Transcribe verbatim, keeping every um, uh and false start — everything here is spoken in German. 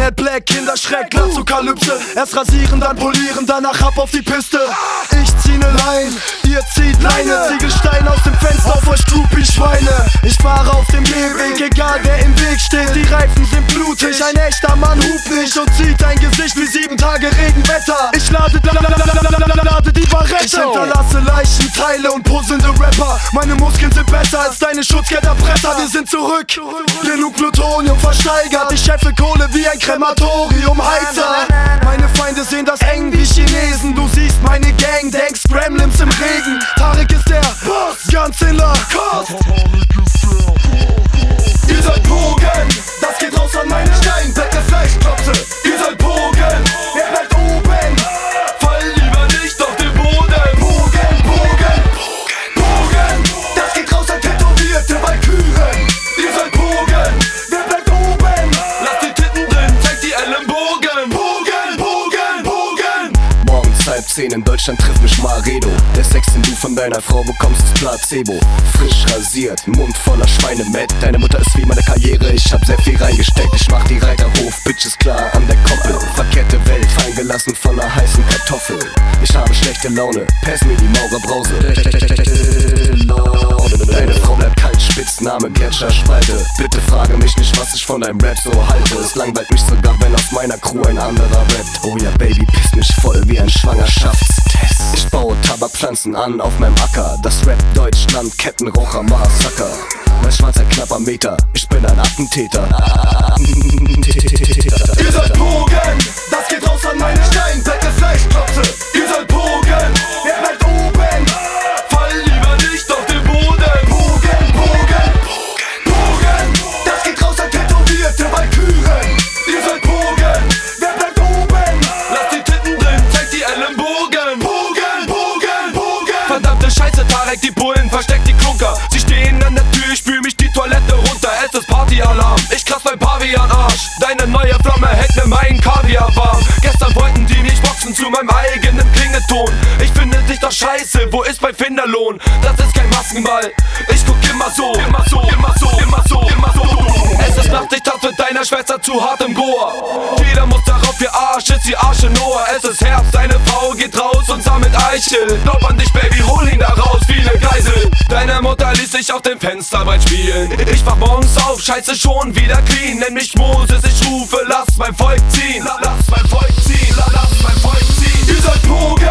Red Black, Kinderschreck, Glatzukalypse. Erst rasieren, dann polieren, danach ab auf die Piste. Ich zieh ne Line, ihr zieht Leine. Ziegelstein aus dem Fenster auf euch Groupie-Schweine. Ich fahre auf dem Gehweg, egal wer im Weg steht. Die Reifen sind blutig, ein echter Mann hupt nicht und zieht dein Gesicht wie sieben Tage Regenwetter. Ich lade, lade die Barrette. Ich hinterlasse Leichenteile und puzzelnde Rapper. Meine Muskeln sind besser als deine Schutzgelderpresser. Wir sind zurück, genug Plutonium versteigert. Ich scheffe Kohle wie ein Krematorium-Heizer. Meine Feinde sehen das eng wie Chinesen. Du siehst meine Gang, denkst Gremlins im Regen. Tarek ist der Boss, ganz in la Kost. Ihr seid Bogen, das geht raus an meine Steinblecke, Fleischklopse. Ihr seid Bogen, wer bleibt oben? Fall lieber nicht auf den Boden. Bogen, Bogen, Bogen, das geht raus an tätowierte Walküren. Ihr seid Bogen, wer bleibt oben? Lass die Titten drin, zeig die Ellenbogen. Bogen, Bogen, Bogen. Morgens halb zehn, in Deutschland trifft mich Maredo. Der Sex, den du von deiner Frau bekommst, ist Placebo. Frisch rasiert, Mund voller Schweinemett. Deine Mutter ist wie meine Karriere, ich hab sehr viel reingesteckt. Ich mach die Reiterhof, Bitches klar an der Koppel. Verkehrte Welt, fallen gelassen von einer heißen Kartoffel. Ich habe schlechte Laune, pass mir die Maurerbrause. Deine Frau bleibt kalt, Spitzname Gletscherspalte. Bitte frage mich nicht, was ich von deinem Rap so halte. Es langweilt mich sogar, wenn aus meiner Crew ein anderer rappt. Oh ja, Baby, piss mich voll wie ein Schwangerschaftstest. Ich baue Tabakpflanzen an auf meinem Acker. Das Rap Deutschland, Kettenraucher, Massaker. Mein Schwanz ein knapper Meter, ich bin ein Attentäter. Ihr seid Bogen, das geht raus an meine Steinblecke, Fleischklopse. Ihr seid Bogen, wer bleibt oben? Fall lieber nicht auf den Boden. Bogen, Bogen, Bogen, das geht raus an tätowierte Walküren. Ihr seid Bogen, wer bleibt oben? Lass die Titten drin, zeig die Ellenbogen. Bogen, Bogen, Bogen. Verdammte Scheiße, Tarek, die Bullen, versteckt die Klunker. Sie stehen an der Tür, ich spül mich die Toilette runter. Es ist Partyalarm, ich kratz mein Pavian-Arsch. Deine neue Flamme hält mir meinen Kaviar warm. Gestern wollten die mich boxen zu meinem eigenen Klingelton. Ich finde dich doch scheiße, wo ist mein Finderlohn? Das ist kein Maskenball, ich guck immer so, immer so, immer so, immer so, immer so. Es ist Nacht, ich tanze mit deiner Schwester zu hart im Goa. Jeder muss darauf, ihr Arsch ist wie Arsch in Noah. Es ist Herbst, deine Frau geht raus und sammelt Eichel. Glaub an dich, Baby, hol ihn da raus wie ne Geisel. Deine Mutter ließ sich auf dem Fensterbrett spielen. Ich wach morgens auf, scheiße schon wieder clean. Nenn mich Moses, ich rufe, lass mein Volk ziehen. Lass mein Volk ziehen, lass mein Volk ziehen. Ihr seid Bogen.